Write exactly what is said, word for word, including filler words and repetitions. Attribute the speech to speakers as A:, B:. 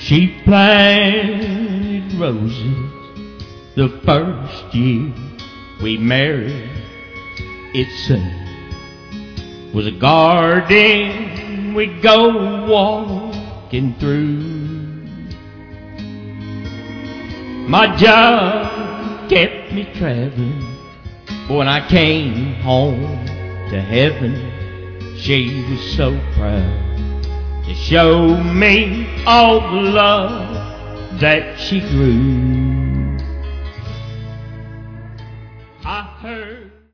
A: She planted roses the first year we married. It soon was a garden we'd go walking through. My job kept me traveling, but when I came home to heaven, she was so proud to show me all the love that she grew.